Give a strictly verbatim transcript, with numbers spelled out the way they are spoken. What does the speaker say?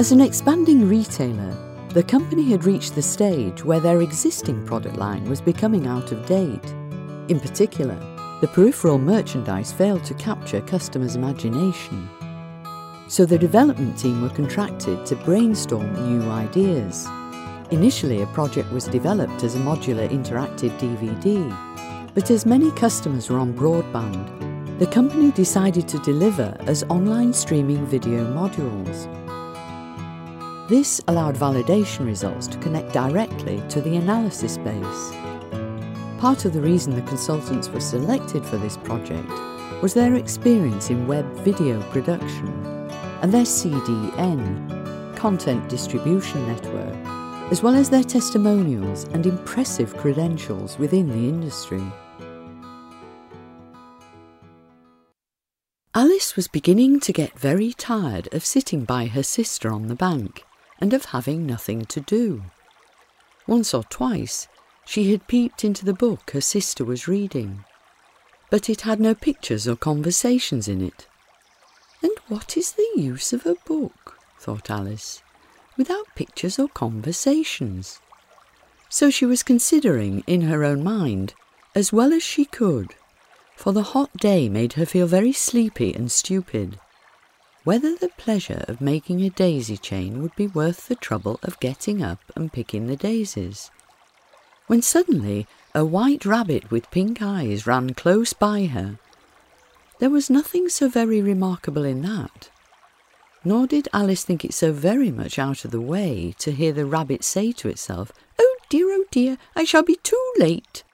As an expanding retailer, the company had reached the stage where their existing product line was becoming out of date. In particular, the peripheral merchandise failed to capture customers' imagination. So the development team were contracted to brainstorm new ideas. Initially, a project was developed as a modular interactive D V D, but as many customers were on broadband, the company decided to deliver as online streaming video modules. This allowed validation results to connect directly to the analysis base. Part of the reason the consultants were selected for this project was their experience in web video production and their C D N, Content Distribution Network, as well as their testimonials and impressive credentials within the industry. Alice was beginning to get very tired of sitting by her sister on the bank and of having nothing to do. Once or twice, she had peeped into the book her sister was reading, but it had no pictures or conversations in it. And what is the use of a book, thought Alice, without pictures or conversations? So she was considering in her own mind, as well as she could, for the hot day made her feel very sleepy and stupid, whether the pleasure of making a daisy chain would be worth the trouble of getting up and picking the daisies. When suddenly a white rabbit with pink eyes ran close by her. There was nothing so very remarkable in that, nor did Alice think it so very much out of the way to hear the rabbit say to itself, "Oh dear, oh dear, I shall be too late,"